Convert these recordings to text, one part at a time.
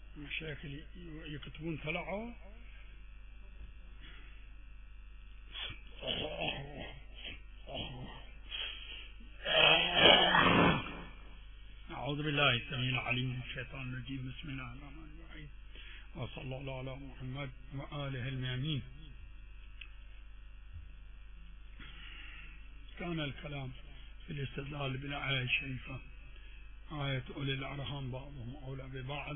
مشايخ يكتبون تلعب. أعوذ بالله السميع العليم من الشيطان الرجيم. بسم الله الرحمن الرحيم، وصلى الله على محمد وآله الميامين. كان الكلام في الاستدلال بالآية الشريفة، آية أولي الأرحام بعضهم أولى ببعض،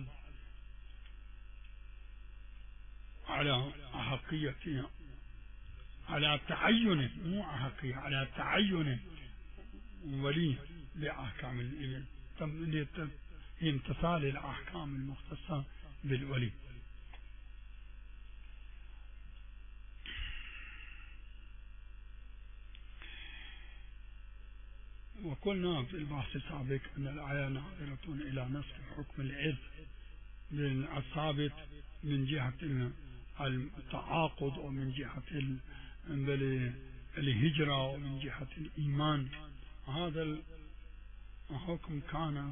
على أحقيتها، على تعين، مو أحقية، على تعين ولي بأحكام امتثال الأحكام المختصة بالولي. وقلنا في البحث السابق أن الآية ناظرة إلى نسخ حكم الإرث الثابت من جهة التعاقد ومن جهة الهجرة ومن جهة الإيمان. هذا الحكم كان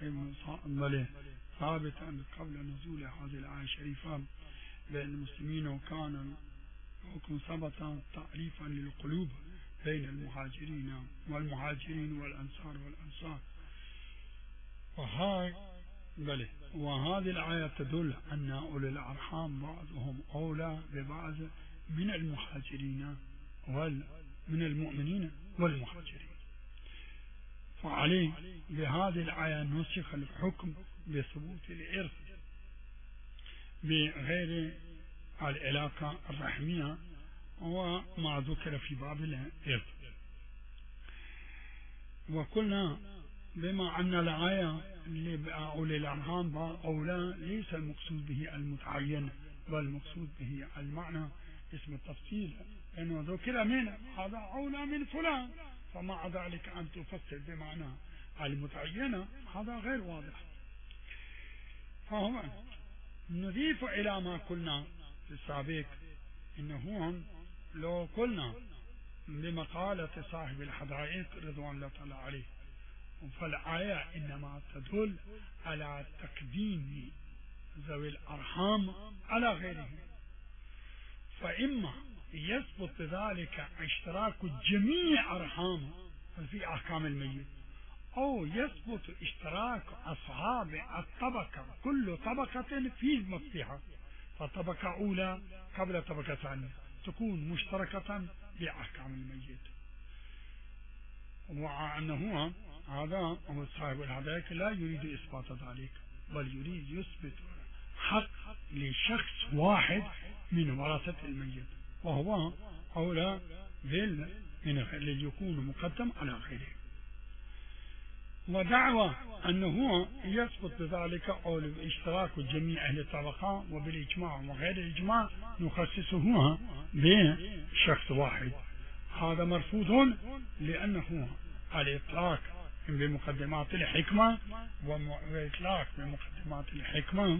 ثابتا قبل نزول هذه الآية الشريفة بين المسلمين، وكان الحكم ثبت تعريفا للقلوب بين المهاجرين والأنصار وهذه الآية تدل أن أولي الأرحام بعضهم أولى ببعض من المهاجرين من المؤمنين والمهاجرين. فعليه بهذه الآية نسخ الحكم بثبوت الإرث بغير العلاقة الرحمية وما ذكر في باب الإرث. وقلنا بما أن الآية لأولي الأرحام أولى ليس المقصود به المتعين، بل المقصود به المعنى اسم التفصيل، لأنه ذكر من هذا أولى من فلان، فمع ذلك أن تفسر بمعنى المتعينة هذا غير واضح. فهو نضيف إلى ما قلنا في السابق إنه لو قلنا بمقالة صاحب الحدائق رضوان الله تعالى عليه، فالآية إنما تدل على تقديم ذوي الأرحام على غيرهم، فإما يثبت بذلك اشتراك جميع أرحام في أحكام الميت، أو يثبت اشتراك أصحاب الطبقة كل طبقة في مصلحة، فطبقة أولى قبل طبقة ثانية تكون مشتركة بأحكام الميت. وأنه هذا هو صاحب الحدائق لا يريد إثبات ذلك، بل يريد يثبت حق لشخص واحد من ورثة الميت، وهو أولى من الذي يكون مقدم على غيره. ودعوى أنه يثبت بذلك أو اشتراك جميع أهل الطبقة وبالإجماع وغير الإجماع نخصصه بشخص واحد، هذا مرفوض، لأنه الإطلاق بمقدمات الحكمة والإطلاق بمقدمات الحكمة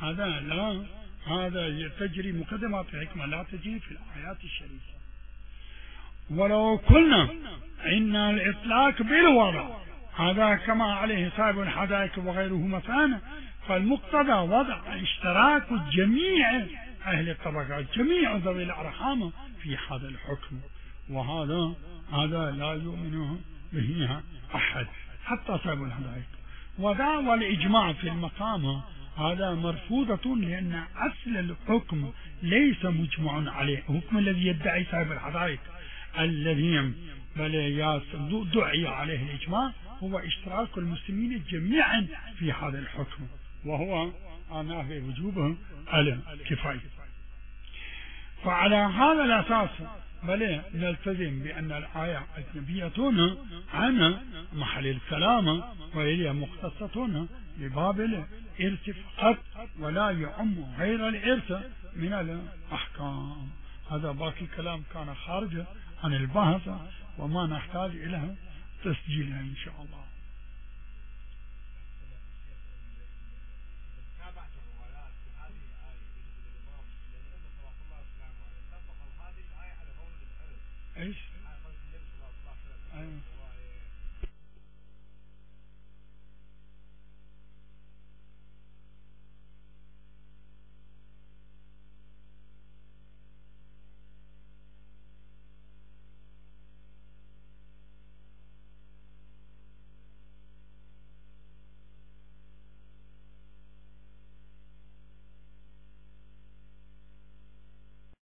هذا تجري مقدمات الحكمة لا تجري في الآيات الشريفة. ولو قلنا إن الإطلاق بالوضع هذا كما عليه صاحب الحدائق وغيره مثلا، فالمقتضى وضع اشتراك جميع أهل الطبقات جميع ذوي الأرحام في هذا الحكم، وهذا لا يؤمن به أحد حتى صاحب الحدائق. ودعوى الإجماع في المقام هذا مرفوضة، لأن أصل الحكم ليس مجمع عليه. الحكم الذي يدعي صاحب الحدائق الذي دعي عليه الإجماع هو اشتراك المسلمين جميعا في هذا الحكم، وهو نافي وجوبه على الكفاية. فعلى هذا الأساس نلتزم بأن الآية أجنبية عن محل الكلام، وهي مختصة بباب الإرث فقط، ولا يعم غير الإرث من الأحكام. هذا باقي كلام كان خارج عن البحث وما نحتاج إليه تسجيلها إن شاء الله.